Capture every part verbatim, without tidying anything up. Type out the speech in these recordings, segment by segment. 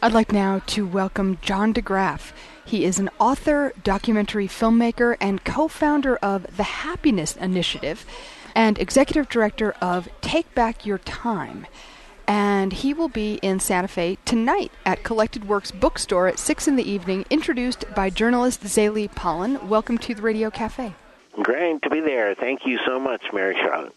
I'd like now to welcome John DeGraff. He is an author, documentary filmmaker, and co-founder of The Happiness Initiative and executive director of Take Back Your Time. And he will be in Santa Fe tonight at Collected Works Bookstore at six in the evening, introduced by journalist Zaley Pollen. Welcome to the Radio Cafe. Great to be there. Thank you so much, Mary Charlotte.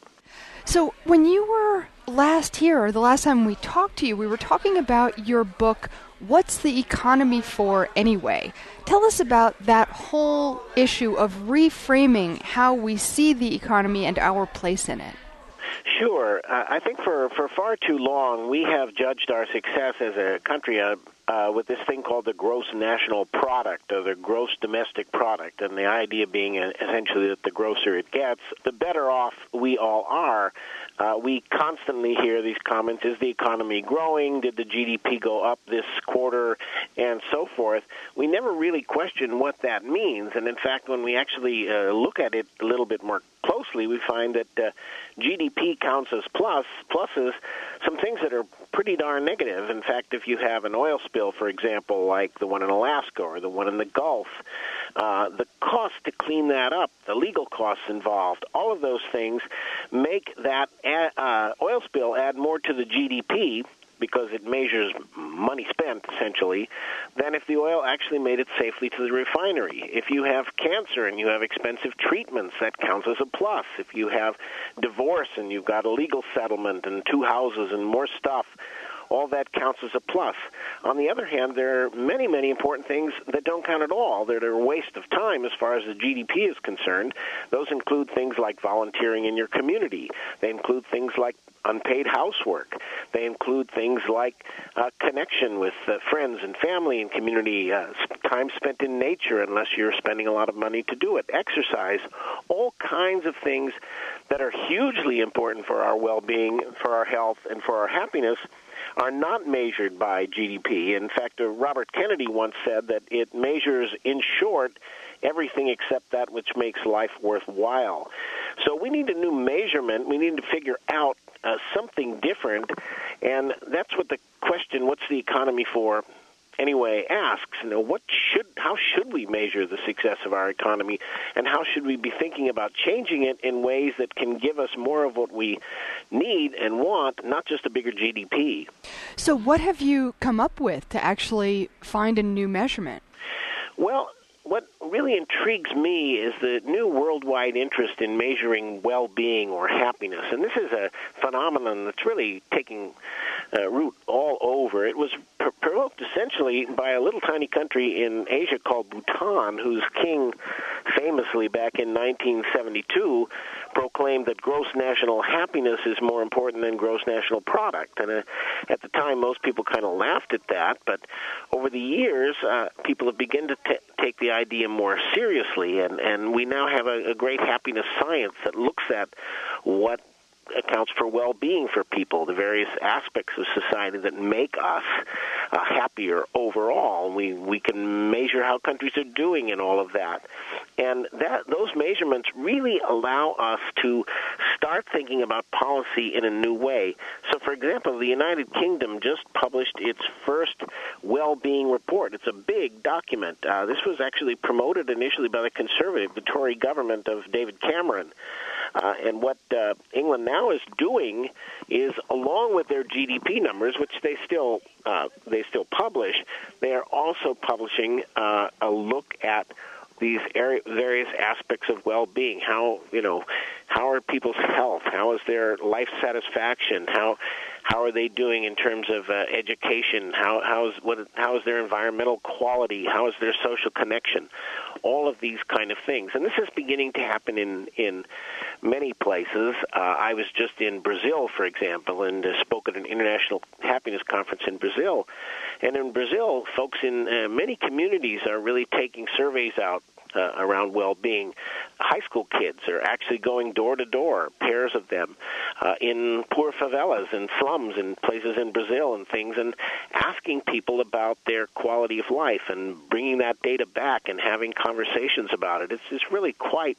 So when you were last here, or the last time we talked to you, we were talking about your book, What's the Economy For Anyway? Tell us about that whole issue of reframing how we see the economy and our place in it. Sure. Uh, I think for, for far too long, we have judged our success as a country uh, uh, with this thing called the gross national product, or the gross domestic product, and the idea being uh, essentially that the grosser it gets, the better off we all are. Uh, we constantly hear these comments, is the economy growing? Did the G D P go up this quarter? And so forth. We never really question what that means. And in fact, when we actually uh, look at it a little bit more closely, we find that uh, G D P counts as plus, pluses, some things that are pretty darn negative. In fact, if you have an oil spill, for example, like the one in Alaska or the one in the Gulf, uh, the cost to clean that up, the legal costs involved, all of those things make that uh, oil spill add more to the G D P, because it measures money spent, essentially, than if the oil actually made it safely to the refinery. If you have cancer and you have expensive treatments, that counts as a plus. If you have divorce and you've got a legal settlement and two houses and more stuff, all that counts as a plus. On the other hand, there are many, many important things that don't count at all, that are a waste of time as far as the G D P is concerned. Those include things like volunteering in your community. They include things like unpaid housework. They include things like uh, connection with uh, friends and family and community, uh, time spent in nature unless you're spending a lot of money to do it, exercise, all kinds of things that are hugely important for our well-being, for our health, and for our happiness are not measured by G D P. In fact, uh, Robert Kennedy once said that it measures, in short, everything except that which makes life worthwhile. So we need a new measurement. We need to figure out uh, something different, and that's what the question, what's the economy for anyway, asks. You know, what should, how should we measure the success of our economy, and how should we be thinking about changing it in ways that can give us more of what we need and want, not just a bigger G D P? So what have you come up with to actually find a new measurement? Well, what really intrigues me is the new worldwide interest in measuring well-being or happiness. And this is a phenomenon that's really taking uh, root all over. It was pr- provoked essentially by a little tiny country in Asia called Bhutan, whose king famously back in nineteen seventy-two proclaimed that gross national happiness is more important than gross national product. And uh, at the time, most people kind of laughed at that. But over the years, uh, people have begun to t- take the idea more seriously. And, and we now have a, a great happiness science that looks at what accounts for well-being for people, the various aspects of society that make us uh, happier overall. We we can measure how countries are doing and all of that. And that those measurements really allow us to start thinking about policy in a new way. So, for example, the United Kingdom just published its first well-being report. It's a big document. Uh, this was actually promoted initially by the Conservative, the Tory government of David Cameron. Uh, and what uh, England now is doing is, along with their G D P numbers, which they still uh, they still publish, they are also publishing uh, a look at these area, various aspects of well-being. How you know, how are people's health? How is their life satisfaction? How how are they doing in terms of uh, education? How how is what how is their environmental quality? How is their social connection? All of these kind of things, and this is beginning to happen in in many places. Uh, I was just in Brazil, for example, and uh, spoke at an international happiness conference in Brazil. And in Brazil, folks in uh, many communities are really taking surveys out uh, around well-being. High school kids are actually going door to door, pairs of them, uh, in poor favelas and slums in places in Brazil and things, and asking people about their quality of life and bringing that data back and having conversations about it. It's, it's really quite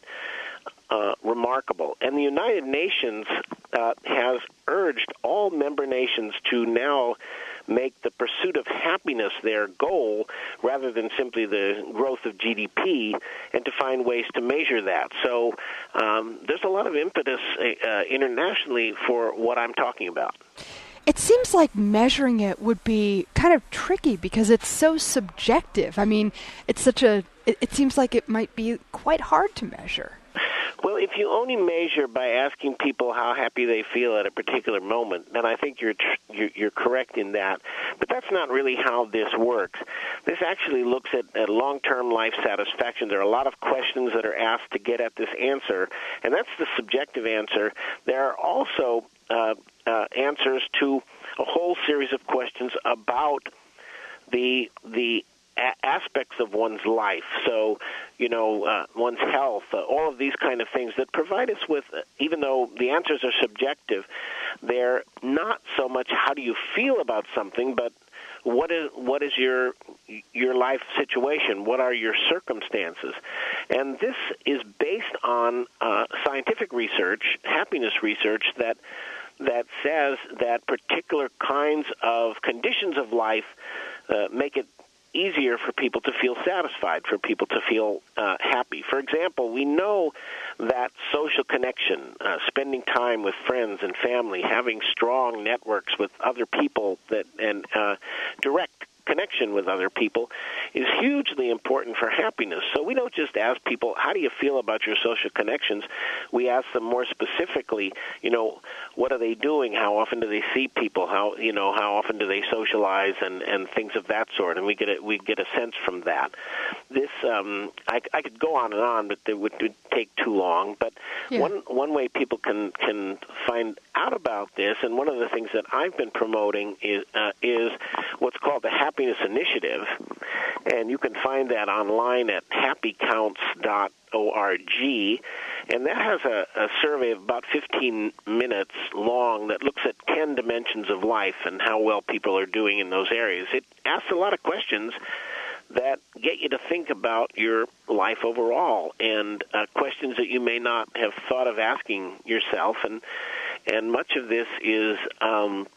Uh, remarkable. And the United Nations uh, has urged all member nations to now make the pursuit of happiness their goal rather than simply the growth of G D P, and to find ways to measure that. So um, there's a lot of impetus uh, internationally for what I'm talking about. It seems like measuring it would be kind of tricky because it's so subjective. I mean, it's such a, it, it seems like it might be quite hard to measure. Well, if you only measure by asking people how happy they feel at a particular moment, then I think you're tr- you're, you're correct in that. But that's not really how this works. This actually looks at, at long-term life satisfaction. There are a lot of questions that are asked to get at this answer, and that's the subjective answer. There are also uh, uh, answers to a whole series of questions about the the a- aspects of one's life. So, you know, uh, one's health, uh, all of these kind of things that provide us with, uh, even though the answers are subjective, they're not so much how do you feel about something, but what is what is your your life situation? What are your circumstances? And this is based on uh, scientific research, happiness research, that that says that particular kinds of conditions of life uh, make it easier for people to feel satisfied, for people to feel uh, happy. For example, we know that social connection, uh, spending time with friends and family, having strong networks with other people that and uh, direct connection with other people is hugely important for happiness. So we don't just ask people, how do you feel about your social connections? We ask them more specifically, you know, what are they doing? How often do they see people? How, you know, how often do they socialize and, and things of that sort? And we get a, we get a sense from that. This, um, I, I could go on and on, but it would, would take too long. But yeah. one one way people can, can find out about this, and one of the things that I've been promoting is uh, is what's called the Happiness Initiative, and you can find that online at happy counts dot org, and that has a, a survey of about fifteen minutes long that looks at ten dimensions of life and how well people are doing in those areas. It asks a lot of questions that get you to think about your life overall, and uh, questions that you may not have thought of asking yourself, and and much of this is um,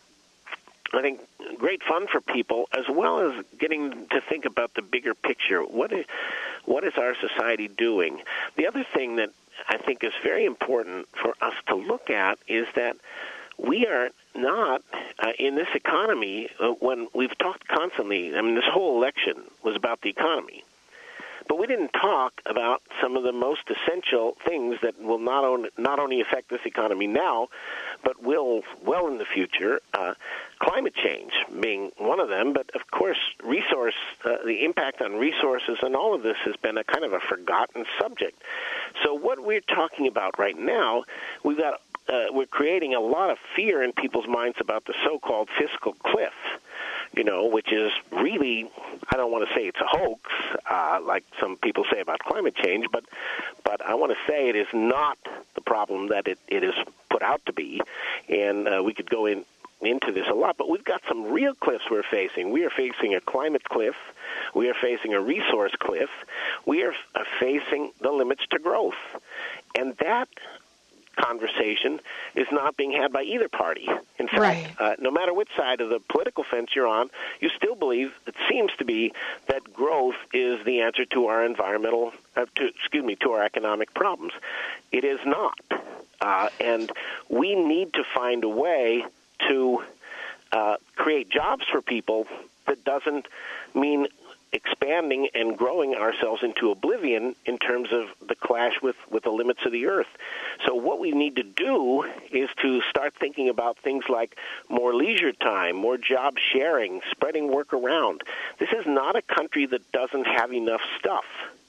I think, great fun for people, as well as getting to think about the bigger picture. What is, what is our society doing? The other thing that I think is very important for us to look at is that we are not, uh, in this economy, uh, when we've talked constantly, I mean, this whole election was about the economy. But we didn't talk about some of the most essential things that will not only, not only affect this economy now, but will well in the future. Uh, climate change being one of them, but of course, resource, uh, the impact on resources and all of this has been a kind of a forgotten subject. So what we're talking about right now, we've got, uh, we're creating a lot of fear in people's minds about the so-called fiscal cliff. You know, which is really, I don't want to say it's a hoax, uh, like some people say about climate change, but but I want to say it is not the problem that it, it is put out to be, and uh, we could go in into this a lot, but we've got some real cliffs we're facing. We are facing a climate cliff. We are facing a resource cliff. We are uh, facing the limits to growth, and that conversation is not being had by either party. In fact, right. uh, no matter which side of the political fence you're on, you still believe, it seems to be, that growth is the answer to our environmental, uh, to, excuse me, to our economic problems. It is not. Uh, and we need to find a way to uh, create jobs for people that doesn't mean expanding and growing ourselves into oblivion in terms of the clash with, with the limits of the earth. So what we need to do is to start thinking about things like more leisure time, more job sharing, spreading work around. This is not a country that doesn't have enough stuff.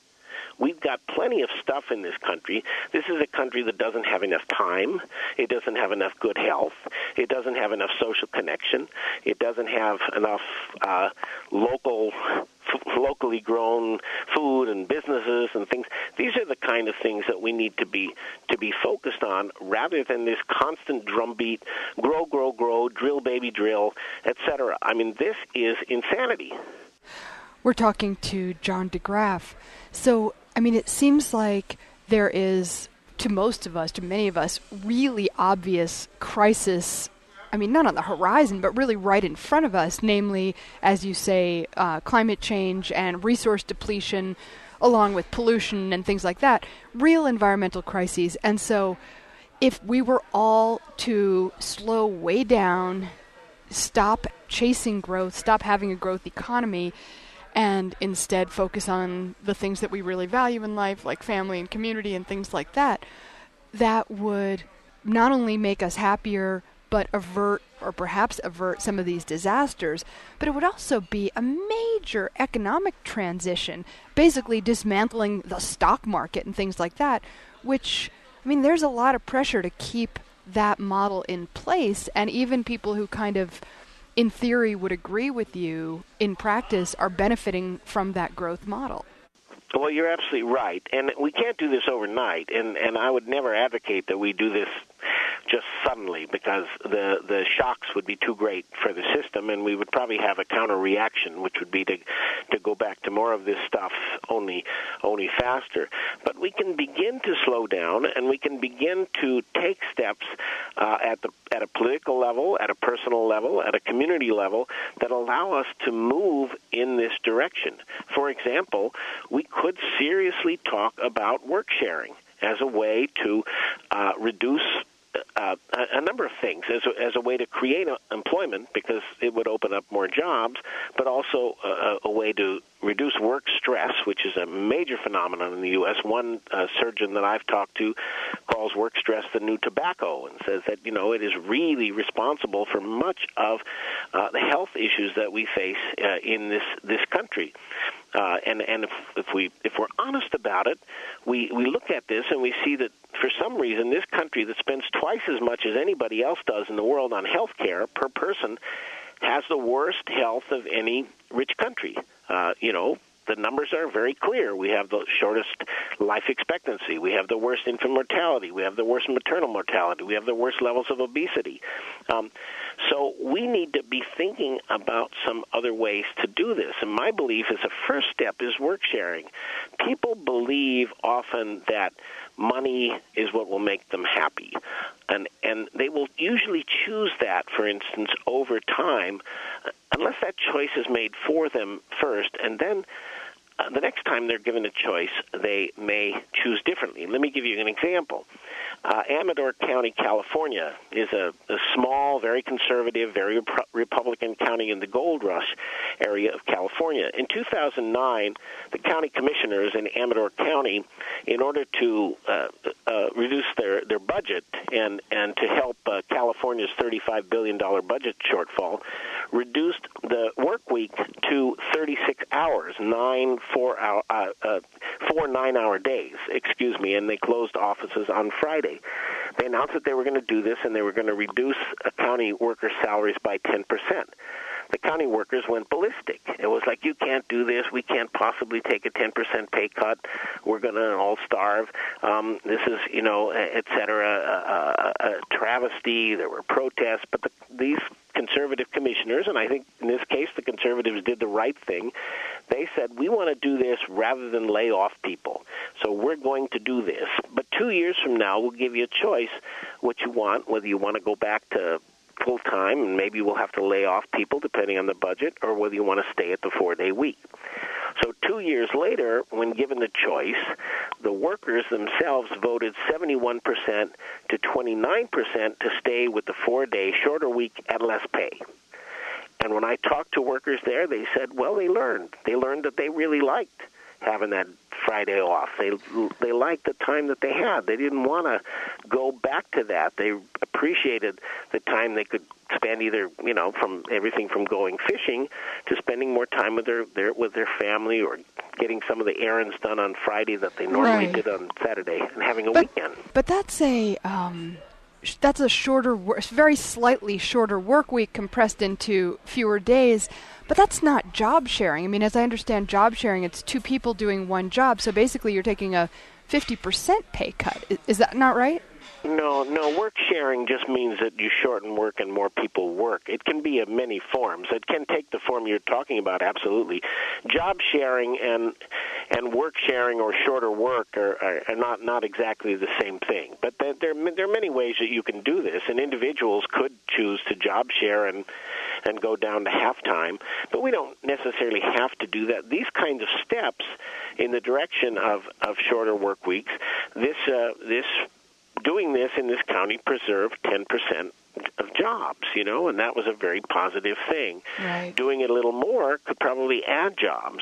We've got plenty of stuff in this country. This is a country that doesn't have enough time. It doesn't have enough good health. It doesn't have enough social connection. It doesn't have enough uh, local, f- locally grown food and businesses and things. These are the kind of things that we need to be to be focused on, rather than this constant drumbeat: grow, grow, grow, drill, baby, drill, et cetera. I mean, this is insanity. We're talking to John DeGraff. So, I mean, it seems like there is, to most of us, to many of us, really obvious crisis I mean, not on the horizon, but really right in front of us, namely, as you say, uh, climate change and resource depletion, along with pollution and things like that, real environmental crises. And so if we were all to slow way down, stop chasing growth, stop having a growth economy, and instead focus on the things that we really value in life, like family and community and things like that, that would not only make us happier, but avert, or perhaps avert, some of these disasters, but it would also be a major economic transition, basically dismantling the stock market and things like that, which, I mean, there's a lot of pressure to keep that model in place, and even people who kind of, in theory, would agree with you, in practice, are benefiting from that growth model. Well, you're absolutely right, and we can't do this overnight, and, and I would never advocate that we do this just suddenly, because the the shocks would be too great for the system, and we would probably have a counter reaction, which would be to to go back to more of this stuff only only faster. But we can begin to slow down, and we can begin to take steps uh, at the at a political level, at a personal level, at a community level that allow us to move in this direction. For example, we could seriously talk about work sharing as a way to uh, reduce Uh, a, a number of things as a, as a way to create a, employment, because it would open up more jobs, but also a, a way to reduce work stress, which is a major phenomenon in the U S One uh, surgeon that I've talked to calls work stress the new tobacco, and says that, you know, it is really responsible for much of uh, the health issues that we face uh, in this this country. Uh, and and if, if we if we're honest about it, we, we look at this and we see that for some reason this country that spends twice as much as anybody else does in the world on health care per person has the worst health of any rich country. Uh, you know, the numbers are very clear. We have the shortest life expectancy. We have the worst infant mortality. We have the worst maternal mortality. We have the worst levels of obesity. Um, so we need to be thinking about some other ways to do this. And my belief is the first step is work sharing. People believe often that money is what will make them happy. And and they will usually choose that, for instance, over time, unless that choice is made for them first, and then Uh, the next time they're given a choice, they may choose differently. Let me give you an example. Uh, Amador County, California, is a, a small, very conservative, very rep- Republican county in the gold rush area of California. In two thousand nine, the county commissioners in Amador County, in order to uh, uh, reduce their, their budget and, and to help uh, California's thirty-five billion dollars budget shortfall, reduced the work week to thirty-six hours, nine four hour, uh, uh, four nine-hour days, excuse me, and they closed offices on Friday. They announced that they were going to do this, and they were going to reduce uh, county workers' salaries by ten percent. The county workers went ballistic. It was like, you can't do this. We can't possibly take a ten percent pay cut. We're going to all starve. Um, this is, you know, et cetera, a, a, a travesty. There were protests. But the, these conservative commissioners, and I think in this case the conservatives did the right thing, they said, we want to do this rather than lay off people. So we're going to do this. But two years from now, we'll give you a choice what you want, whether you want to go back to full-time, and maybe we'll have to lay off people depending on the budget, or whether you want to stay at the four-day week. So two years later, when given the choice, the workers themselves voted seventy-one percent to twenty-nine percent to stay with the four-day shorter week at less pay. And when I talked to workers there, they said, well, they learned. They learned that they really liked having that Friday off. They they liked the time that they had. They didn't want to go back to that. They appreciated the time they could spend, either, you know, from everything from going fishing to spending more time with their, their with their family, or getting some of the errands done on Friday that they normally right. did on Saturday, and having a but, weekend. But that's a um, that's a shorter, very slightly shorter work week compressed into fewer days. But that's not job sharing. I mean, as I understand job sharing, it's two people doing one job. So basically you're taking a fifty percent pay cut. Is, is that not right? No, no. Work sharing just means that you shorten work and more people work. It can be of many forms. It can take the form you're talking about, absolutely. Job sharing and and work sharing or shorter work are, are, are not, not exactly the same thing. But there, there, there are many ways that you can do this, and individuals could choose to job share and and go down to half-time, but we don't necessarily have to do that. These kinds of steps in the direction of, of shorter work weeks, this uh, this doing this in this county preserved ten percent of jobs, you know, and that was a very positive thing. Right. Doing it a little more could probably add jobs.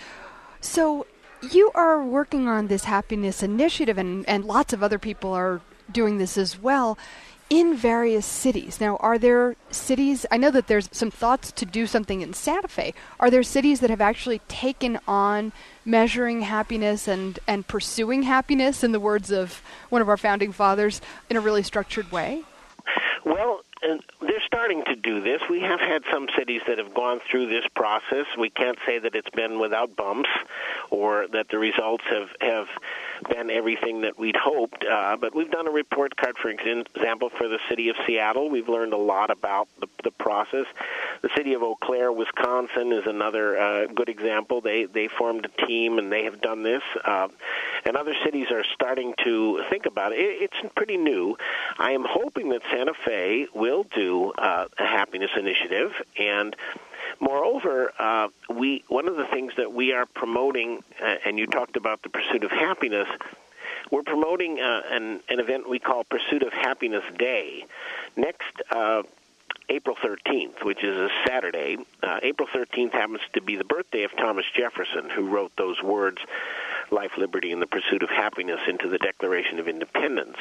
So you are working on this happiness initiative, and, and lots of other people are doing this as well, in various cities. Now, are there cities, I know that there's some thoughts to do something in Santa Fe. Are there cities that have actually taken on measuring happiness and, and pursuing happiness, in the words of one of our founding fathers, in a really structured way? Well, and they're starting to do this. We have had some cities that have gone through this process. We can't say that it's been without bumps or that the results have, have been everything that we'd hoped. Uh, but we've done a report card, for example, for the city of Seattle. We've learned a lot about the, the process. The city of Eau Claire, Wisconsin, is another uh, good example. They they formed a team, and they have done this. Uh, and other cities are starting to think about it. it. It's pretty new. I am hoping that Santa Fe will do uh, a happiness initiative, and moreover, uh, we one of the things that we are promoting, uh, and you talked about the pursuit of happiness, we're promoting uh, an, an event we call Pursuit of Happiness Day. Next uh, April thirteenth, which is a Saturday, uh, April thirteenth happens to be the birthday of Thomas Jefferson, who wrote those words, life, liberty, and the pursuit of happiness, into the Declaration of Independence.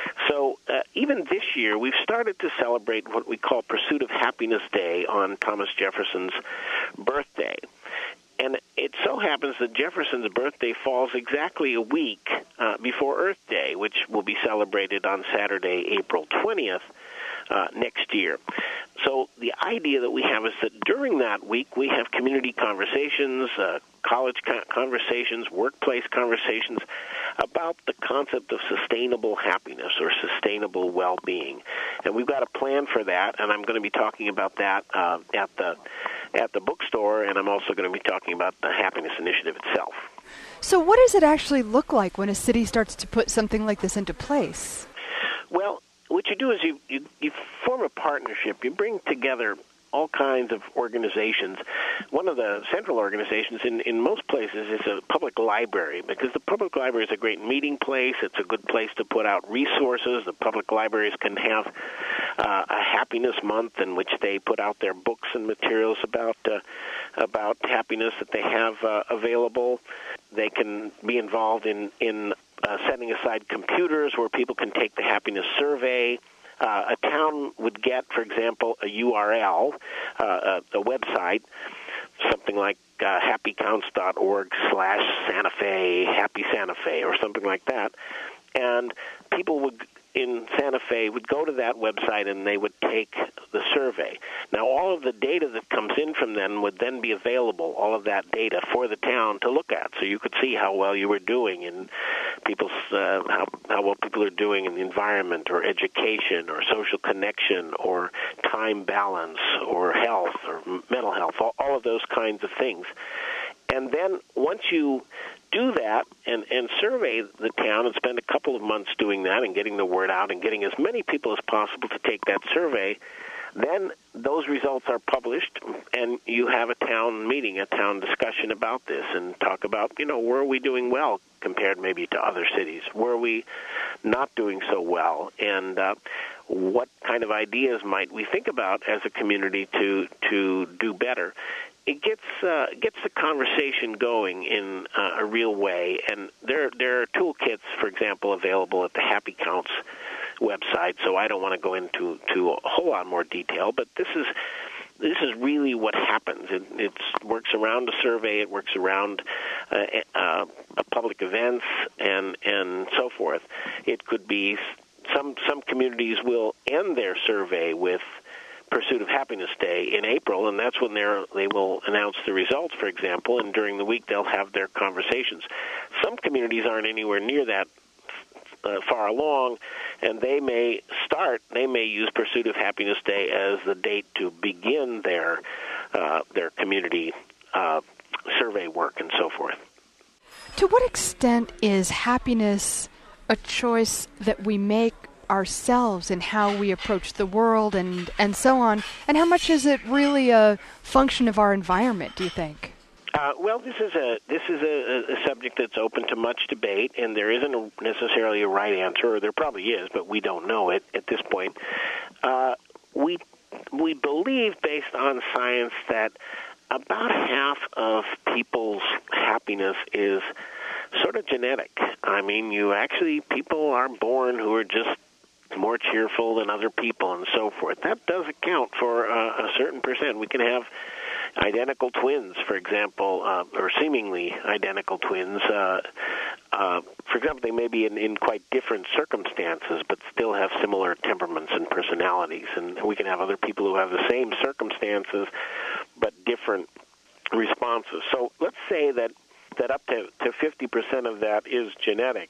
So uh, even this year, we've started to celebrate what we call Pursuit of Happiness Day on Thomas Jefferson's birthday. And it so happens that Jefferson's birthday falls exactly a week uh, before Earth Day, which will be celebrated on Saturday, April twentieth. Uh, next year. So the idea that we have is that during that week we have community conversations, uh, college co- conversations, workplace conversations about the concept of sustainable happiness or sustainable well-being. And we've got a plan for that, and I'm going to be talking about that uh, at the at the bookstore, and I'm also going to be talking about the Happiness Initiative itself. So what does it actually look like when a city starts to put something like this into place? Well, what you do is you, you, you form a partnership. You bring together all kinds of organizations. One of the central organizations in, in most places is a public library, because the public library is a great meeting place. It's a good place to put out resources. The public libraries can have uh, a happiness month in which they put out their books and materials about uh, about happiness that they have uh, available. They can be involved in, in uh, setting aside computers where people can take the happiness survey. Uh, a town would get, for example, a U R L, uh, a, a website, something like uh, happycounts.org slash Santa Fe, Happy Santa Fe, or something like that. And people would in Santa Fe would go to that website and they would take the survey. Now, all of the data that comes in from them would then be available, all of that data for the town to look at, so you could see how well you were doing and people's uh, how, how well people are doing in the environment or education or social connection or time balance or health or mental health, all, all of those kinds of things. And then once you do that and, and survey the town and spend a couple of months doing that and getting the word out and getting as many people as possible to take that survey, then those results are published and you have a town meeting, a town discussion about this and talk about, you know, where are we doing well compared maybe to other cities? Where are we not doing so well? And uh, what kind of ideas might we think about as a community to to do better? It gets uh, gets the conversation going in uh, a real way, and there there are toolkits, for example, available at the Happy Counts website. So I don't want to go into to a whole lot more detail, but this is this is really what happens. It it's, works around a survey, it works around uh, uh, public events, and and so forth. It could be some some communities will end their survey with Pursuit of Happiness Day in April, and that's when they're, they will announce the results, for example, and during the week they'll have their conversations. Some communities aren't anywhere near that uh, far along, and they may start, they may use Pursuit of Happiness Day as the date to begin their, uh, their community uh, survey work and so forth. To what extent is happiness a choice that we make ourselves in how we approach the world and, and so on? And how much is it really a function of our environment, do you think? Uh, well, this is a this is a, a subject that's open to much debate, and there isn't a, necessarily a right answer, or there probably is, but we don't know it at this point. Uh, we we believe, based on science, that about half of people's happiness is sort of genetic. I mean, you actually, people are born who are just more cheerful than other people and so forth. That does account for uh, a certain percent. We can have identical twins, for example, uh, or seemingly identical twins. Uh, uh, for example, they may be in, in quite different circumstances, but still have similar temperaments and personalities. And we can have other people who have the same circumstances, but different responses. So let's say that, that up to, to fifty percent of that is genetic.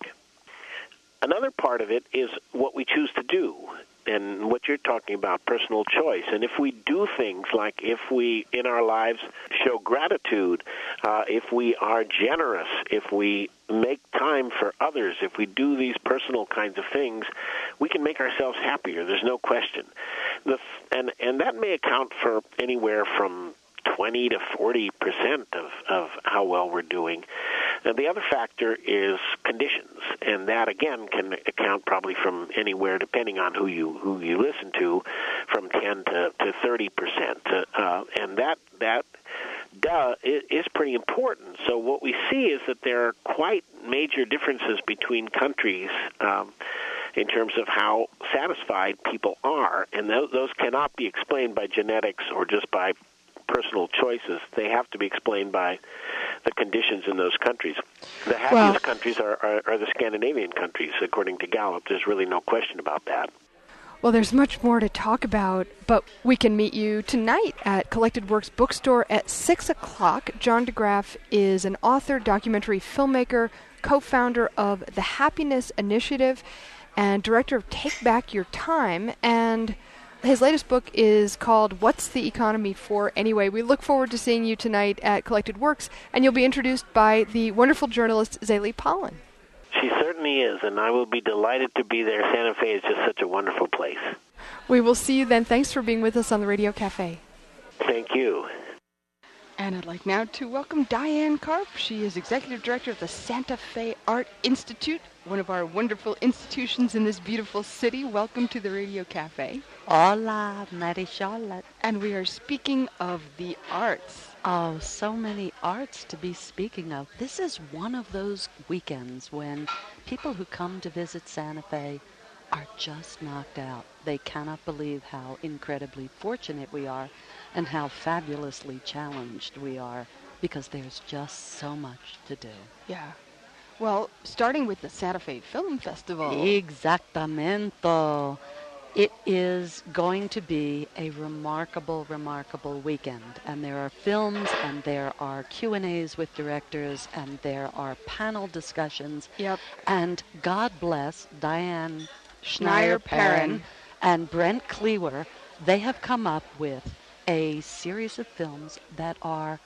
Another part of it is what we choose to do, and what you're talking about, personal choice. And if we do things like if we, in our lives, show gratitude, uh, if we are generous, if we make time for others, if we do these personal kinds of things, we can make ourselves happier. There's no question. The, and, and that may account for anywhere from twenty to forty percent of, of how well we're doing. And the other factor is conditions, and that again can account probably from anywhere, depending on who you who you listen to, from ten to to thirty percent. Uh, and that that duh is pretty important. So what we see is that there are quite major differences between countries Um, in terms of how satisfied people are, and th- those cannot be explained by genetics or just by personal choices. They have to be explained by the conditions in those countries. The happiest Well, countries are, are, are the Scandinavian countries, according to Gallup. There's really no question about that. Well, there's much more to talk about, but we can meet you tonight at Collected Works Bookstore at six o'clock. John DeGraff is an author, documentary filmmaker, co-founder of the Happiness Initiative, and director of Take Back Your Time, and his latest book is called What's the Economy For Anyway? We look forward to seeing you tonight at Collected Works, and you'll be introduced by the wonderful journalist Zélie Pollen. She certainly is, and I will be delighted to be there. Santa Fe is just such a wonderful place. We will see you then. Thanks for being with us on the Radio Cafe. Thank you. And I'd like now to welcome Diane Karp. She is Executive Director of the Santa Fe Art Institute, one of our wonderful institutions in this beautiful city. Welcome to the Radio Cafe. Hola, Mary Charlotte. And we are speaking of the arts. Oh, so many arts to be speaking of. This is one of those weekends when people who come to visit Santa Fe are just knocked out. They cannot believe how incredibly fortunate we are and how fabulously challenged we are, because there's just so much to do. Yeah. Well, starting with the Santa Fe Film Festival. Exactamento. It is going to be a remarkable, remarkable weekend. And there are films, and there are Q and A's with directors, and there are panel discussions. Yep. And God bless Diane Schneier-Perrin and Brent Cleaver. They have come up with a series of films that are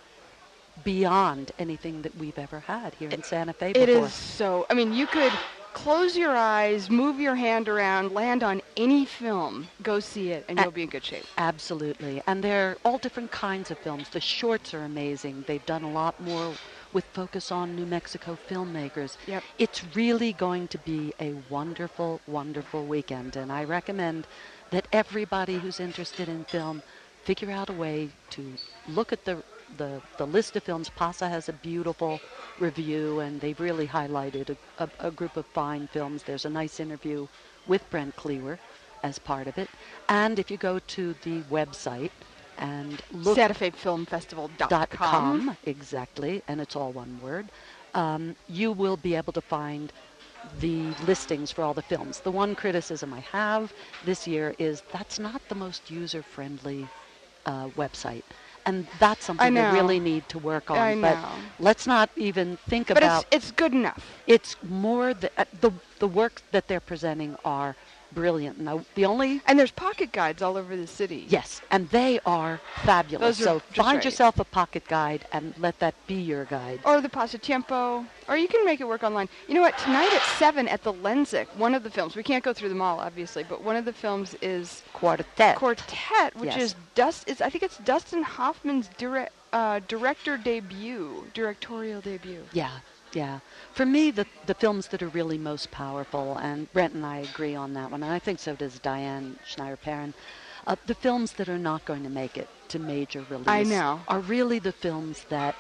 beyond anything that we've ever had here in Santa Fe before. It is so, I mean, you could close your eyes, move your hand around, land on any film, go see it, and you'll be in good shape. Absolutely. And they're all different kinds of films. The shorts are amazing. They've done a lot more with focus on New Mexico filmmakers. Yep. It's really going to be a wonderful, wonderful weekend. And I recommend that everybody who's interested in film figure out a way to look at the The, the list of films. PASA has a beautiful review, and they've really highlighted a, a, a group of fine films. There's a nice interview with Brent Cleaver as part of it. And if you go to the website and look... Santa Fe Film Festival dot com. Exactly, and it's all one word. Um, you will be able to find the listings for all the films. The one criticism I have this year is that's not the most user-friendly uh, website. And that's something we really need to work on. I know. But let's not even think but about... But it's, it's good enough. It's more... The, uh, the, the work that they're presenting are brilliant. Now, the only... And there's pocket guides all over the city. Yes, and they are fabulous. Those are so just find right. yourself a pocket guide and let that be your guide. Or the Pasatiempo. Or you can make it work online. You know what? Tonight at seven at the Lensic, one of the films, we can't go through them all, obviously, but one of the films is Quartet. Quartet, which Yes. is Dust. Is I think it's Dustin Hoffman's direct, uh, director debut, directorial debut. Yeah, yeah. For me, the the films that are really most powerful, and Brent and I agree on that one, and I think so does Diane Schneider-Perrin, uh, the films that are not going to make it to major release I know. are really the films that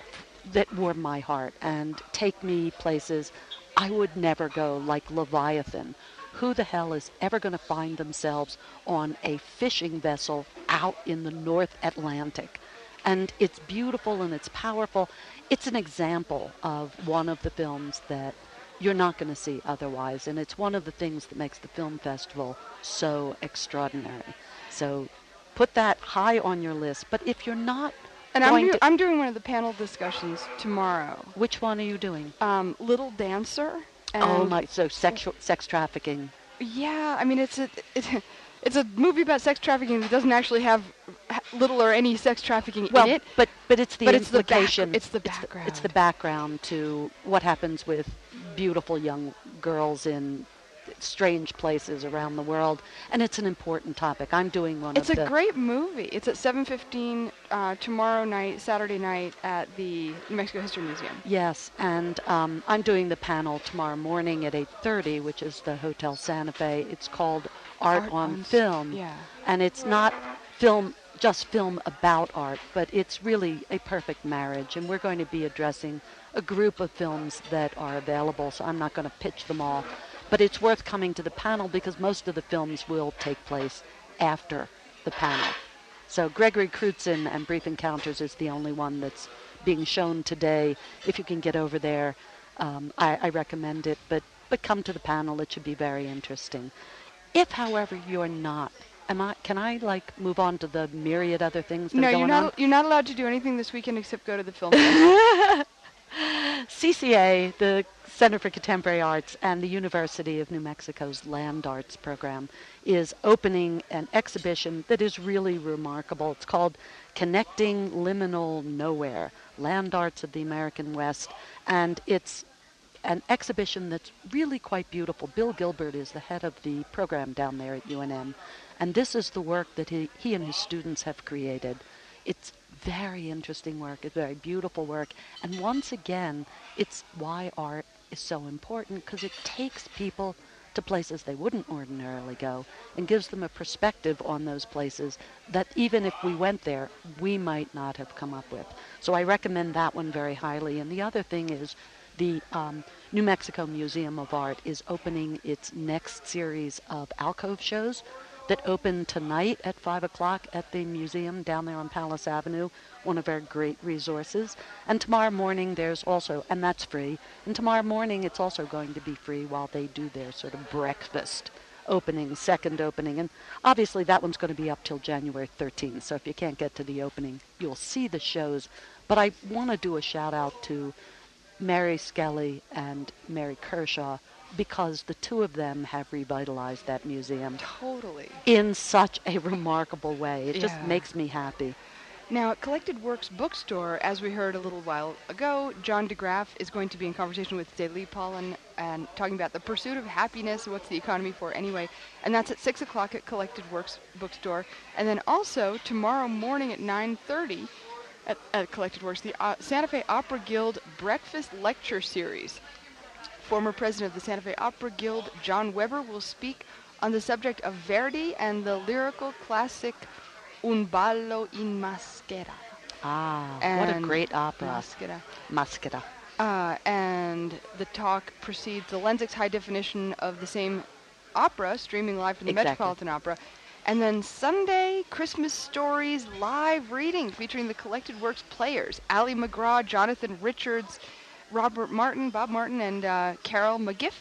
that warm my heart and take me places I would never go, like Leviathan. Who the hell is ever going to find themselves on a fishing vessel out in the North Atlantic? And it's beautiful and it's powerful. It's an example of one of the films that you're not going to see otherwise. And it's one of the things that makes the film festival so extraordinary. So put that high on your list. But if you're not And I'm, going do- to... I'm doing one of the panel discussions tomorrow. Which one are you doing? Um, Little Dancer. And Oh, my. So sexual, sex trafficking. Yeah, I mean, it's a, it, it's a movie about sex trafficking that doesn't actually have ha- little or any sex trafficking Well, in it. but but it's the But it's the back- implication. it's the It's the, background. it's the background to what happens with beautiful young girls in strange places around the world, and it's an important topic. I'm doing one It's of a the... great movie. It's at seven fifteen uh, tomorrow night, Saturday night, at the New Mexico History Museum. Yes, and um, I'm doing the panel tomorrow morning at eight thirty, which is the Hotel Santa Fe. It's called Art, Art on, on s- Film. yeah. And it's not film, just film about art, but it's really a perfect marriage. And we're going to be addressing a group of films that are available, so I'm not going to pitch them all. But it's worth coming to the panel because most of the films will take place after the panel. So Gregory Crutzen and Brief Encounters is the only one that's being shown today. If you can get over there, um, I, I recommend it. But, but come to the panel. It should be very interesting. If, however, you're not, am I, can I, like, move on to the myriad other things that No, are you're going not. on? You're not allowed to do anything this weekend except go to the film festival. C C A, the Center for Contemporary Arts, and the University of New Mexico's Land Arts program is opening an exhibition that is really remarkable. It's called Connecting Liminal Nowhere, Land Arts of the American West, and it's an exhibition that's really quite beautiful. Bill Gilbert is the head of the program down there at U N M, and this is the work that he, he and his students have created. It's very interesting work. It's very beautiful work. And once again, it's why art is so important, because it takes people to places they wouldn't ordinarily go and gives them a perspective on those places that even if we went there, we might not have come up with. So I recommend that one very highly. And the other thing is the um, New Mexico Museum of Art is opening its next series of alcove shows that open tonight at five o'clock at the museum down there on Palace Avenue, one of our great resources. And tomorrow morning there's also, and that's free, and tomorrow morning it's also going to be free while they do their sort of breakfast opening, second opening. And obviously that one's going to be up till January thirteenth, so if you can't get to the opening, you'll see the shows. But I want to do a shout out to Mary Skelly and Mary Kershaw, because the two of them have revitalized that museum Totally. in such a remarkable way. It just Yeah. makes me happy. Now, at Collected Works Bookstore, as we heard a little while ago, John DeGraff is going to be in conversation with Deli Pollan and talking about the pursuit of happiness, what's the economy for anyway, and that's at six o'clock at Collected Works Bookstore. And then also, tomorrow morning at nine thirty at, at Collected Works, the uh, Santa Fe Opera Guild Breakfast Lecture Series. Former president of the Santa Fe Opera Guild, John Weber, will speak on the subject of Verdi and the lyrical classic Un ballo in maschera. Ah, what a And great opera. Maschera. Maschera. Uh, and the talk precedes the Lensix high definition of the same opera, streaming live from the Exactly. Metropolitan Opera. And then Sunday, Christmas Stories live reading featuring the Collected Works players, Ali McGraw, Jonathan Richards, Robert Martin, Bob Martin, and uh, Carol McGiffin.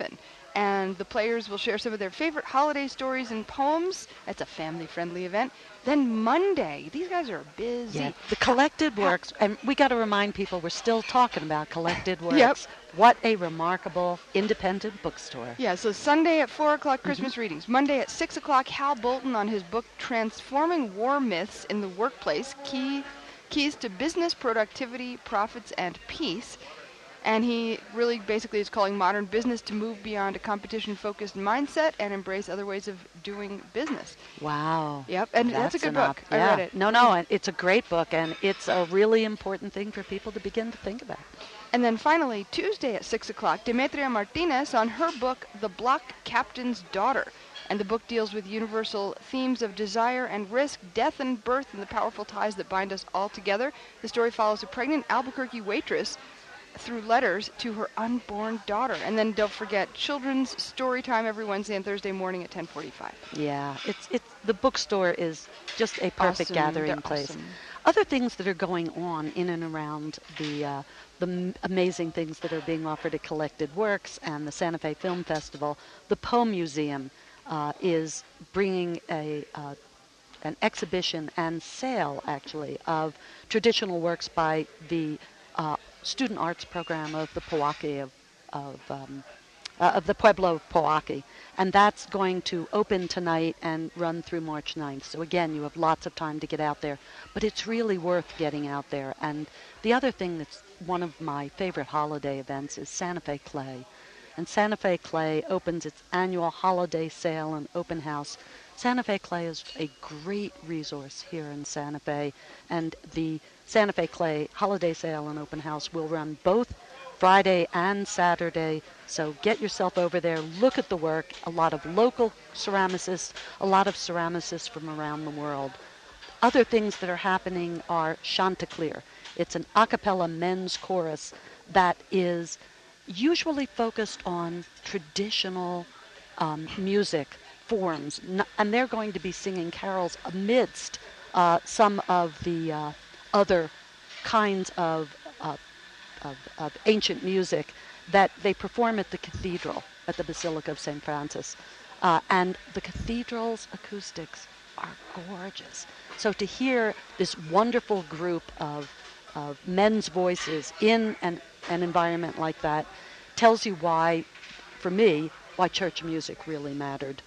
and the players will share some of their favorite holiday stories and poems. It's a family-friendly event. Then Monday, these guys are busy. Yeah, the Collected Works, and we got to remind people we're still talking about Collected Works. Yep. What a remarkable independent bookstore. Yeah, so Sunday at four o'clock, Christmas mm-hmm. readings. Monday at six o'clock, Hal Bolton on his book Transforming War Myths in the Workplace, Key, Keys to Business, Productivity, Profits, and Peace. And he really basically is calling modern business to move beyond a competition-focused mindset and embrace other ways of doing business. Wow. Yep, and that's, that's a good enough. book. Yeah. I read it. No, no, it's a great book, and it's a really important thing for people to begin to think about. And then finally, Tuesday at six o'clock, Demetria Martinez on her book, The Block Captain's Daughter. And the book deals with universal themes of desire and risk, death and birth, and the powerful ties that bind us all together. The story follows a pregnant Albuquerque waitress through letters to her unborn daughter. And then don't forget children's story time every Wednesday and Thursday morning at ten forty-five. Yeah, it's it's the bookstore is just a perfect Awesome. gathering They're place. awesome. Other things that are going on in and around the uh, the m- amazing things that are being offered at Collected Works and the Santa Fe Film Festival. The Poe Museum uh, is bringing a uh, an exhibition and sale, actually, of traditional works by the uh, student arts program of the Powaki of of, um, uh, of the Pueblo of Powaki, and that's going to open tonight and run through March ninth. So again, you have lots of time to get out there, but it's really worth getting out there. And the other thing that's one of my favorite holiday events is Santa Fe Clay, and Santa Fe Clay opens its annual holiday sale and open house. Santa Fe Clay is a great resource here in Santa Fe, and the Santa Fe Clay holiday sale and open house will run both Friday and Saturday. So get yourself over there, look at the work. A lot of local ceramicists, a lot of ceramicists from around the world. Other things that are happening are Chanticleer. It's an a cappella men's chorus that is usually focused on traditional um, music forms, and they're going to be singing carols amidst uh, some of the uh, other kinds of, uh, of of ancient music that they perform at the cathedral, at the Basilica of Saint Francis. Uh, and the cathedral's acoustics are gorgeous. So to hear this wonderful group of, of men's voices in an, an environment like that tells you why, for me, why church music really mattered.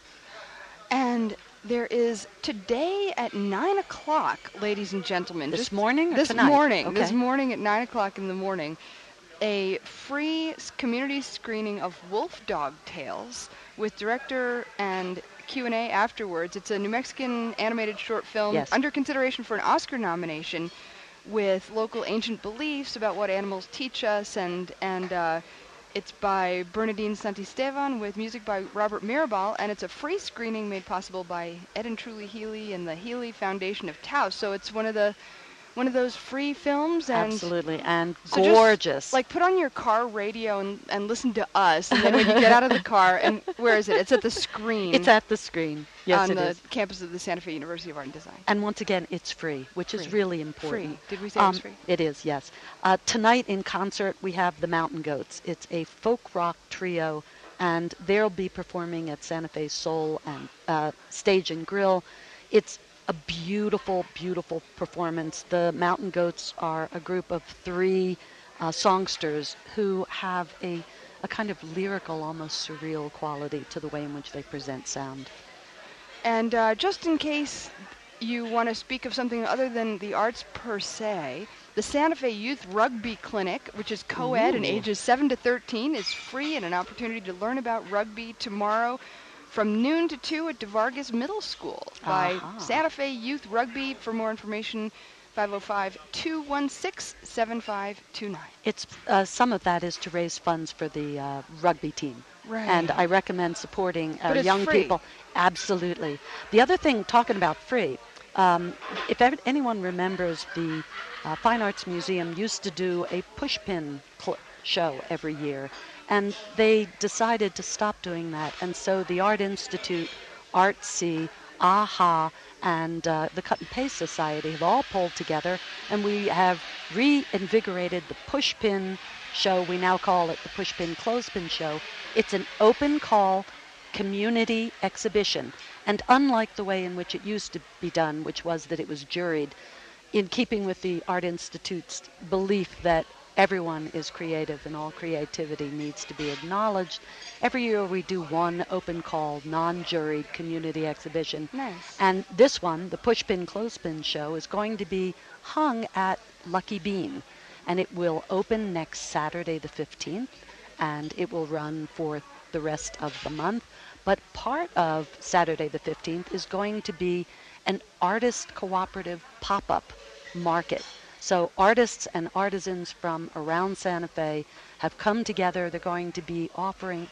And there is today at nine o'clock, ladies and gentlemen. This just morning or this tonight? morning, Okay. This morning at nine o'clock in the morning, a free community screening of Wolf Dog Tales with director and Q and A afterwards. It's a New Mexican animated short film Yes. under consideration for an Oscar nomination with local ancient beliefs about what animals teach us, and and uh, it's by Bernadine Santisteban with music by Robert Mirabal, and it's a free screening made possible by Ed and Truly Healy and the Healy Foundation of Taos. So it's one of the one of those free films, and Absolutely, and so just, gorgeous. like, put on your car radio and, and listen to us, and then when you get out of the car, and where is it? It's at the screen. It's at the screen. Yes, on it the is. campus of the Santa Fe University of Art and Design. And once again, it's free, which is Free. really important. Free. Did we say Um, it's free? It is, yes. Uh, tonight in concert, we have the Mountain Goats. It's a folk rock trio, and they'll be performing at Santa Fe Soul and uh, Stage and Grill. It's a beautiful, beautiful performance. The Mountain Goats are a group of three uh, songsters who have a, a kind of lyrical, almost surreal quality to the way in which they present sound. And uh, just in case you want to speak of something other than the arts per se, the Santa Fe Youth Rugby Clinic, which is co-ed and Ooh. ages seven to thirteen, is free and an opportunity to learn about rugby tomorrow from noon to two at DeVargas Middle School by Uh-huh. Santa Fe Youth Rugby. For more information, five oh five, two one six, seven five two nine. It's uh, some of that is to raise funds for the uh, rugby team. Right. And I recommend supporting uh, But it's young free. people. Absolutely. The other thing, talking about free, um, if ever, anyone remembers, the uh, Fine Arts Museum used to do a pushpin cl- show every year, and they decided to stop doing that. And so the Art Institute, Artsy, AHA and uh, the Cut and Paste Society have all pulled together, and we have reinvigorated the Pushpin show. We now call it the Pushpin Clothespin Show. It's an open call community exhibition, and unlike the way in which it used to be done, which was that it was juried, in keeping with the Art Institute's belief that everyone is creative and all creativity needs to be acknowledged, every year we do one open call, non-juried community exhibition. Nice. And this one, the Pushpin Clothespin Show, is going to be hung at Lucky Bean. And it will open next Saturday the fifteenth, and it will run for the rest of the month. But part of Saturday the fifteenth is going to be an artist cooperative pop-up market. So artists and artisans from around Santa Fe have come together. They're going to be offering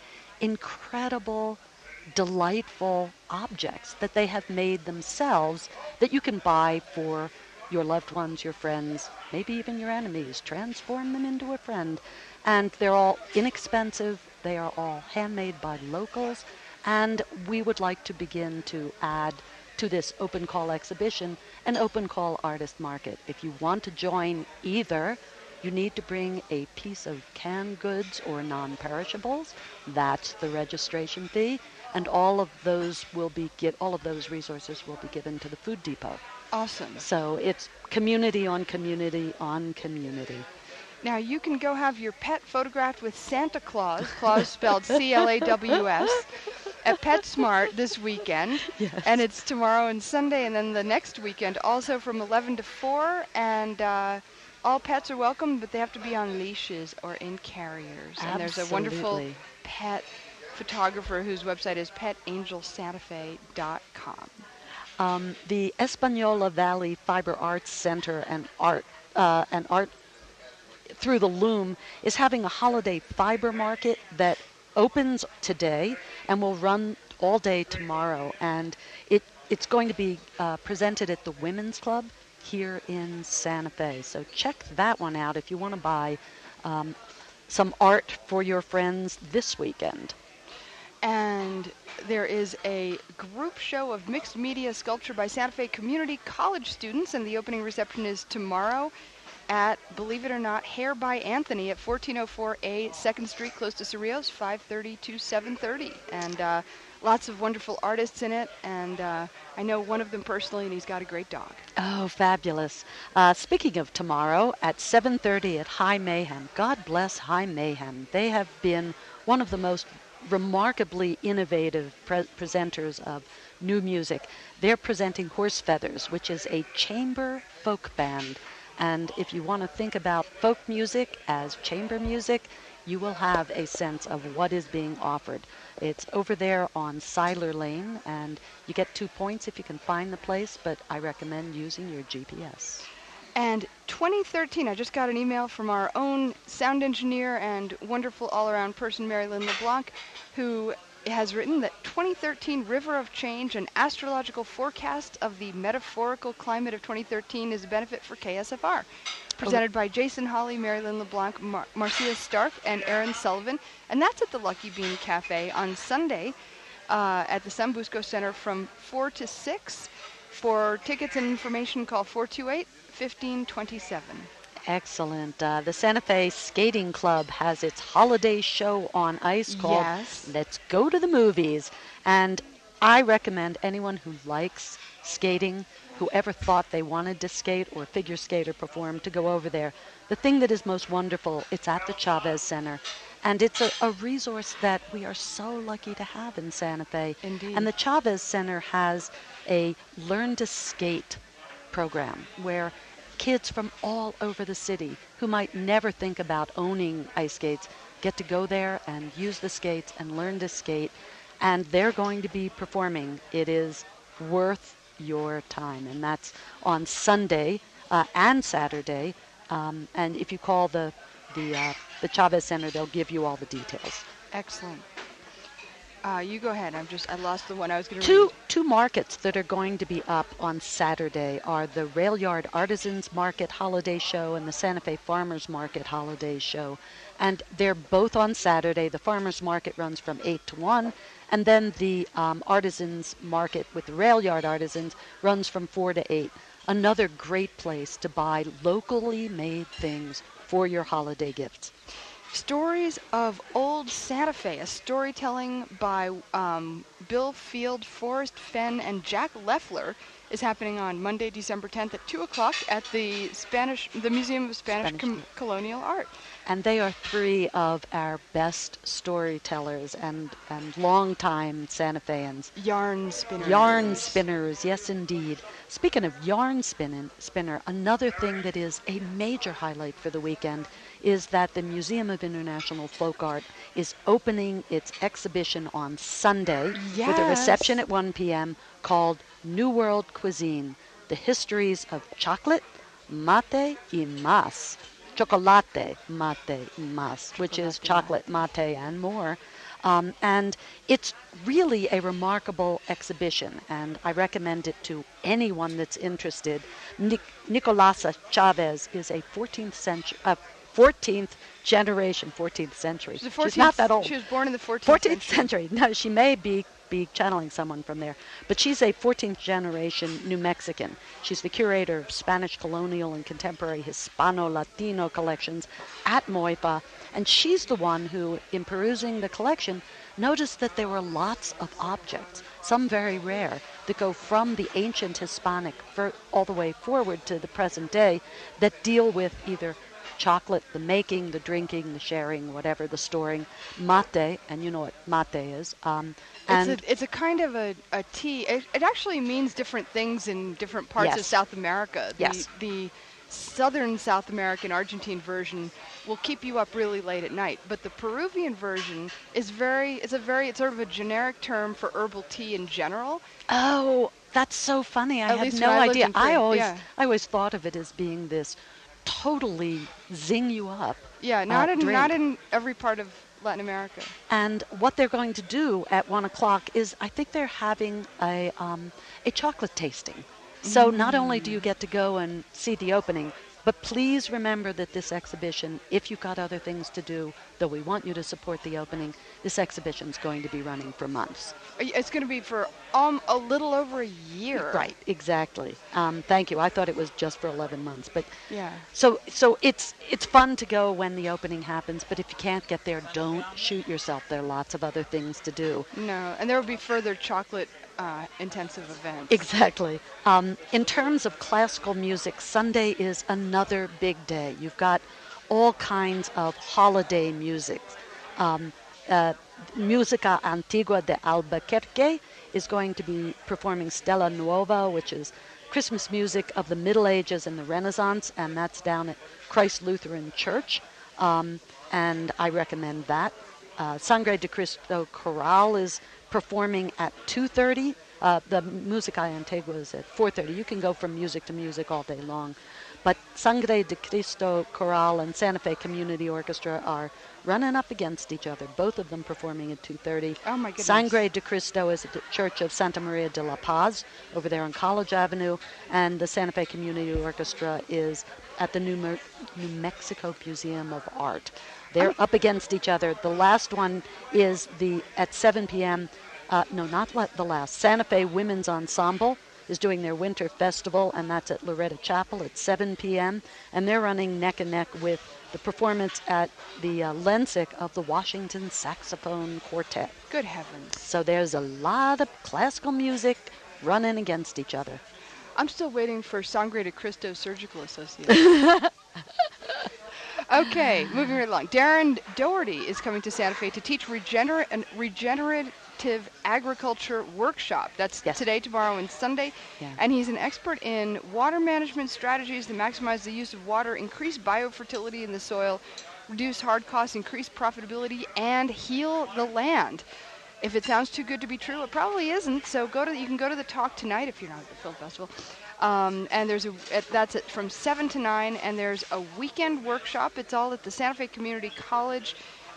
incredible, delightful objects that they have made themselves that you can buy for your loved ones, your friends, maybe even your enemies. Transform them into a friend. And they're all inexpensive. They are all handmade by locals. And we would like to begin to add to this open call exhibition an open call artist market. If you want to join either, you need to bring a piece of canned goods or non-perishables. That's the registration fee. And all of those will be get all of those resources will be given to the Food Depot. Awesome. So it's community on community on community. Now, you can go have your pet photographed with Santa Claus, Claus spelled C L A W S, at PetSmart this weekend. Yes. And it's tomorrow and Sunday, and then the next weekend also from eleven to four. And uh, all pets are welcome, but they have to be on leashes or in carriers. Absolutely. And there's a wonderful pet photographer whose website is pet angel santa fe dot com. Um, the Espanola Valley Fiber Arts Center and Art uh, and Art through the Loom is having a holiday fiber market that opens today and will run all day tomorrow. And it it's going to be uh, presented at the Women's Club here in Santa Fe. So check that one out if you want to buy um, some art for your friends this weekend. And there is a group show of mixed media sculpture by Santa Fe Community College students, and the opening reception is tomorrow at, believe it or not, Hair by Anthony at fourteen oh four A second Street, close to Cerrillos, five thirty to seven thirty. And uh, lots of wonderful artists in it, and uh, I know one of them personally, and he's got a great dog. Oh, fabulous. Uh, speaking of tomorrow, at seven thirty at High Mayhem, God bless High Mayhem. They have been one of the most remarkably innovative pre- presenters of new music. They're presenting Horse Feathers, which is a chamber folk band. And if you want to think about folk music as chamber music, you will have a sense of what is being offered. It's over there on Seiler Lane, and you get two points if you can find the place, but I recommend using your G P S. And twenty thirteen, I just got an email from our own sound engineer and wonderful all-around person, Mary Lynn LeBlanc, who has written that twenty thirteen River of Change, an astrological forecast of the metaphorical climate of twenty thirteen, is a benefit for K S F R. Presented by Jason Hawley, Mary Lynn LeBlanc, Mar- Marcia Stark, and Aaron Sullivan. And that's at the Lucky Bean Cafe on Sunday uh, at the San Busco Center from four to six. For tickets and information, call four two eight, one five two seven. Excellent. Uh, the Santa Fe Skating Club has its holiday show on ice called Yes. Let's Go to the Movies. And I recommend anyone who likes skating, whoever thought they wanted to skate or figure skate or perform, to go over there. The thing that is most wonderful, it's at the Chavez Center. And it's a, a resource that we are so lucky to have in Santa Fe. Indeed. And the Chavez Center has a Learn to Skate program where kids from all over the city who might never think about owning ice skates get to go there and use the skates and learn to skate. And they're going to be performing. It is worth your time. And that's on Sunday uh, and Saturday. Um, and if you call the the uh, the Chavez Center, they'll give you all the details. Excellent. Uh, you go ahead. I'm just I lost the one I was going to Two read. two markets that are going to be up on Saturday are the Rail Yard Artisans Market Holiday Show and the Santa Fe Farmers Market Holiday Show. And they're both on Saturday. The Farmers Market runs from eight to one, and then the um, Artisans Market with the Rail Yard Artisans runs from four to eight. Another great place to buy locally made things for your holiday gifts. Stories of Old Santa Fe, a storytelling by um, Bill Field, Forrest Fenn, and Jack Leffler, is happening on Monday, December tenth at two o'clock at the Spanish, the Museum of Spanish, Spanish Com- Colonial Art. And they are three of our best storytellers and, and longtime Santa Feans. Yarn spinners. Yarn spinners, yes indeed. Speaking of yarn spinning, spinner, another thing that is a major highlight for the weekend is that the Museum of International Folk Art is opening its exhibition on Sunday Yes. with a reception at one p.m. called New World Cuisine, the histories of chocolate, mate y más. Chocolate, mate y más, which is chocolate, mate, and more. Um, and it's really a remarkable exhibition, and I recommend it to anyone that's interested. Nic- Nicolasa Chavez is a fourteenth century, uh, fourteenth generation, fourteenth century. She's, a fourteenth, She's not that old. She was born in the fourteenth, fourteenth century. century. No, she may be be channeling someone from there, but she's a fourteenth generation New Mexican. She's the curator of Spanish colonial and contemporary Hispano-Latino collections at MOIPA, and she's the one who, in perusing the collection, noticed that there were lots of objects, some very rare, that go from the ancient Hispanic for, all the way forward to the present day, that deal with either chocolate, the making, the drinking, the sharing, whatever, the storing, mate, and you know what mate is. Um, and It's a, it's a kind of a, a tea. It, it actually means different things in different parts of Yes. South America. The, Yes. the southern South American Argentine version will keep you up really late at night, but the Peruvian version is very, it's a very, it's sort of a generic term for herbal tea in general. oh, that's so funny. I At had least no when I lived idea. in I Peru, always, yeah. I always thought of it as being this totally zing you up. Yeah, not uh, in drink. not in every part of Latin America. And what they're going to do at one o'clock is, I think they're having a um, a chocolate tasting. So not only do you get to go and see the opening, but please remember that this exhibition, if you've got other things to do, though we want you to support the opening, this exhibition's going to be running for months. It's going to be for um a little over a year. Right, exactly. Um, thank you. I thought it was just for eleven months, but Yeah. so so it's it's fun to go when the opening happens. But if you can't get there, don't shoot yourself. There are lots of other things to do. No, and there will be further chocolate uh, intensive events. Exactly. Um, in terms of classical music, Sunday is another big day. You've got all kinds of holiday music. Um, uh, Musica Antigua de Albuquerque is going to be performing Stella Nuova, which is Christmas music of the Middle Ages and the Renaissance, and that's down at Christ Lutheran Church, um, and I recommend that. Uh, Sangre de Cristo Chorale is performing at two thirty. Uh, the Musica Antigua is at four thirty. You can go from music to music all day long. But Sangre de Cristo Chorale and Santa Fe Community Orchestra are running up against each other, both of them performing at two thirty. Oh, my goodness. Sangre de Cristo is at the Church of Santa Maria de la Paz over there on College Avenue, and the Santa Fe Community Orchestra is at the New, Mer- New Mexico Museum of Art. They're up against each other. The last one is the at seven p.m. Uh, no, not la- the last. Santa Fe Women's Ensemble is doing their winter festival, and that's at Loretta Chapel at seven p.m. And they're running neck and neck with the performance at the uh, Lensic of the Washington Saxophone Quartet. Good heavens. So there's a lot of classical music running against each other. I'm still waiting for Sangre de Cristo Surgical Association. Okay, moving right along. Darren Doherty is coming to Santa Fe to teach regener- an regenerative agriculture workshop. That's Yes. today, tomorrow, and Sunday. Yeah. And he's an expert in water management strategies to maximize the use of water, increase biofertility in the soil, reduce hard costs, increase profitability, and heal the land. If it sounds too good to be true, it probably isn't. So go to you can go to the talk tonight if you're not at the film festival. Um, and there's a at, that's at, from seven to nine, and there's a weekend workshop. It's all at the Santa Fe Community College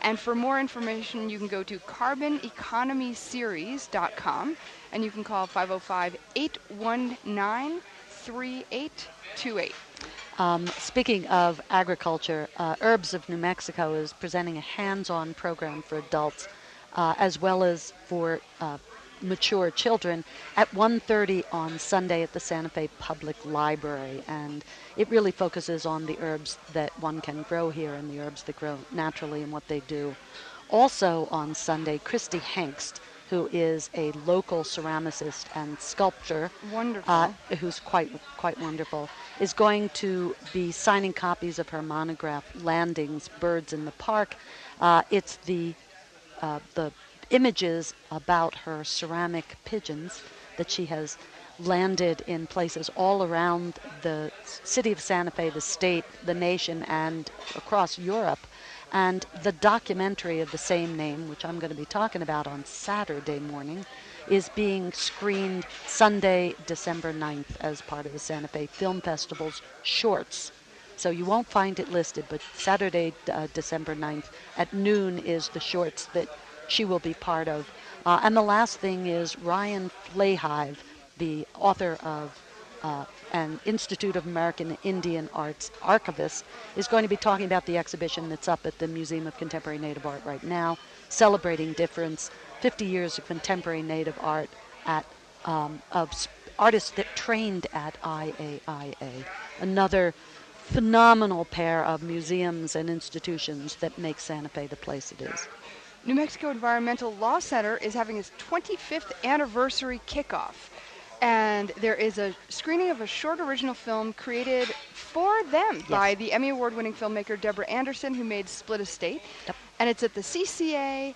And for more information, you can go to carbon economy series dot com, and you can call five oh five, eight one nine, three eight two eight. Um, speaking of agriculture, uh, Herbs of New Mexico is presenting a hands-on program for adults uh, as well as for uh, mature children at one thirty on Sunday at the Santa Fe Public Library. And it really focuses on the herbs that one can grow here and the herbs that grow naturally and what they do. Also on Sunday, Christy Hengst, who is a local ceramicist and sculptor, Wonderful. Uh, who's quite quite wonderful, is going to be signing copies of her monograph, Landings, Birds in the Park. Uh, it's the uh, the images about her ceramic pigeons that she has landed in places all around the city of Santa Fe, the state, the nation, and across Europe. And the documentary of the same name, which I'm going to be talking about on Saturday morning, is being screened Sunday, December ninth, as part of the Santa Fe Film Festival's shorts. So you won't find it listed, but Saturday, uh, December ninth at noon is the shorts that she will be part of. Uh, and the last thing is Ryan Flahive, the author of Uh, and Institute of American Indian Arts archivist, is going to be talking about the exhibition that's up at the Museum of Contemporary Native Art right now, celebrating difference, fifty years of contemporary Native art at um, of sp- artists that trained at I A I A. Another phenomenal pair of museums and institutions that make Santa Fe the place it is. New Mexico Environmental Law Center is having its twenty-fifth anniversary kickoff. And there is a screening of a short original film created for them Yes. by the Emmy Award-winning filmmaker Deborah Anderson, who made Split Estate. Yep. And it's at the C C A,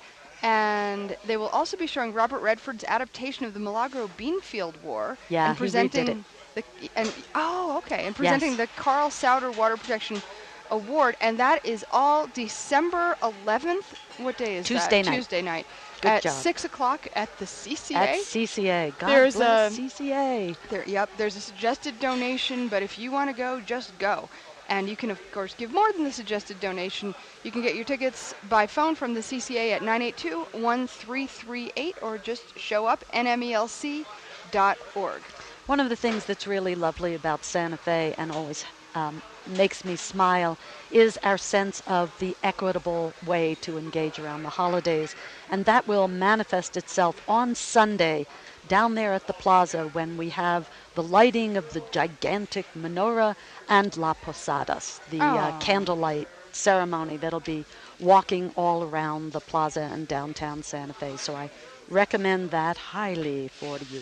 and they will also be showing Robert Redford's adaptation of the Milagro Beanfield War. Yeah, and he presenting redid the and oh okay, and presenting Yes. the Carl Sauter Water Protection Award, and that is all December eleventh. What day is Tuesday that? night. Tuesday night. Good at job. six o'clock at the C C A. At C C A. God There's bless a- C C A. There, yep, there's a suggested donation, but if you want to go, just go. And you can, of course, give more than the suggested donation. You can get your tickets by phone from the C C A at nine eight two, one three three eight, or just show up, N M E L C dot org. One of the things that's really lovely about Santa Fe and always um, makes me smile is our sense of the equitable way to engage around the holidays. And that will manifest itself on Sunday down there at the plaza when we have the lighting of the gigantic menorah and La Posadas, the uh, Aw. candlelight ceremony that'll be walking all around the plaza and downtown Santa Fe. So I recommend that highly for you.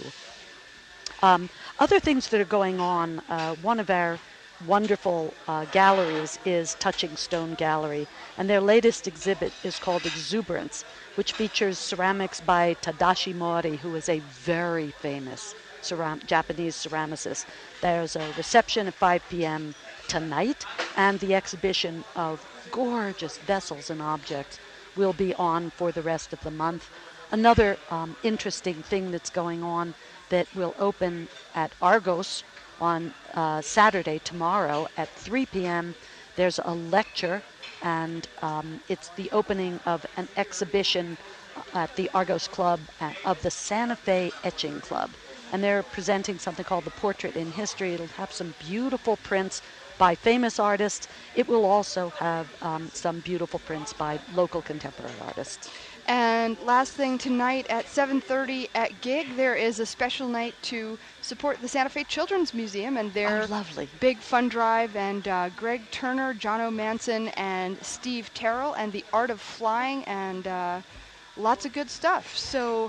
Um, other things that are going on, uh, one of our wonderful uh, galleries is Touching Stone Gallery, and their latest exhibit is called Exuberance, which features ceramics by Tadashi Mori, who is a very famous ceram- Japanese ceramicist. There's a reception at five p.m. tonight, and the exhibition of gorgeous vessels and objects will be on for the rest of the month. Another um, interesting thing that's going on that will open at Argos on uh, Saturday, tomorrow, at three p.m. There's a lecture, and um, it's the opening of an exhibition at the Argos Club at, of the Santa Fe Etching Club. And they're presenting something called the Portrait in History. It'll have some beautiful prints by famous artists. It will also have um, some beautiful prints by local contemporary artists. And last thing, tonight at seven thirty at Gig, there is a special night to support the Santa Fe Children's Museum and their Oh, lovely. big fund drive. And uh, Greg Turner, John O'Manson, and Steve Terrell, and the Art of Flying, and uh, lots of good stuff. So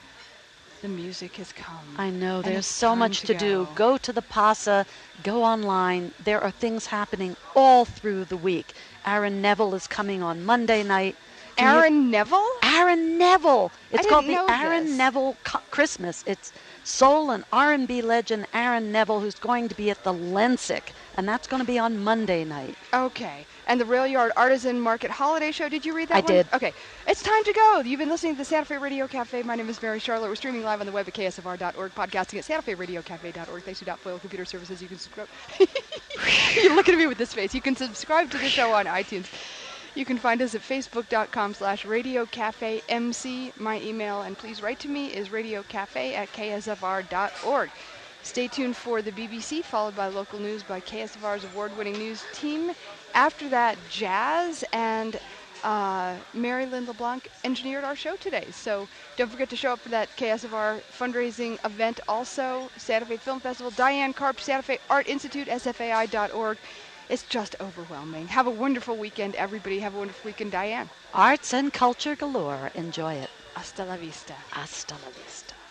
the music has come. I know, and there's it's so time much to to do. go. Go to the P A S A, go online. There are things happening all through the week. Aaron Neville is coming on Monday night. Can you- Aaron Neville? Aaron Neville. It's I called didn't the know Aaron this. Neville Co- Christmas. It's soul and R and B legend Aaron Neville, who's going to be at the Lensic, and that's going to be on Monday night. Okay. And the Rail Yard Artisan Market Holiday Show, did you read that I one? did. Okay. It's time to go. You've been listening to the Santa Fe Radio Cafe. My name is Mary Charlotte. We're streaming live on the web at K S F R dot org, podcasting at santa fe radio cafe dot org. Thanks to Dot Foil Computer Services. You can subscribe. You're looking at me with this face. You can subscribe to the show on iTunes. You can find us at facebook.com slash Radio Cafe M C. My email, and please write to me, is radiocafe at ksfr.org. Stay tuned for the B B C, followed by local news by K S F R's award-winning news team. After that, jazz, and uh, Mary Lynn LeBlanc engineered our show today. So don't forget to show up for that K S F R fundraising event also. Santa Fe Film Festival, Diane Karp, Santa Fe Art Institute, S F A I dot org. It's just overwhelming. Have a wonderful weekend, everybody. Have a wonderful weekend, Diane. Arts and culture galore. Enjoy it. Hasta la vista. Hasta la vista.